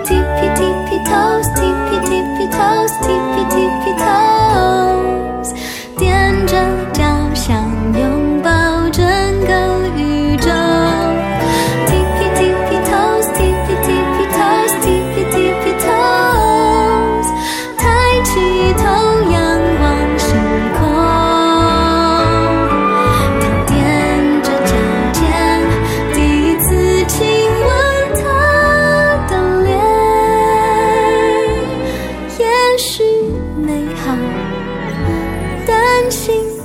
Tippy tippy toes, tippy tippy toes, tippy tippy toes， 踮着脚想拥抱整个宇宙。Tippy tippy toes, tippy tippy toes, tippy tippy toes， 抬起头仰望星空，他踮着脚尖，第一次亲吻她的脸，也许美好，担心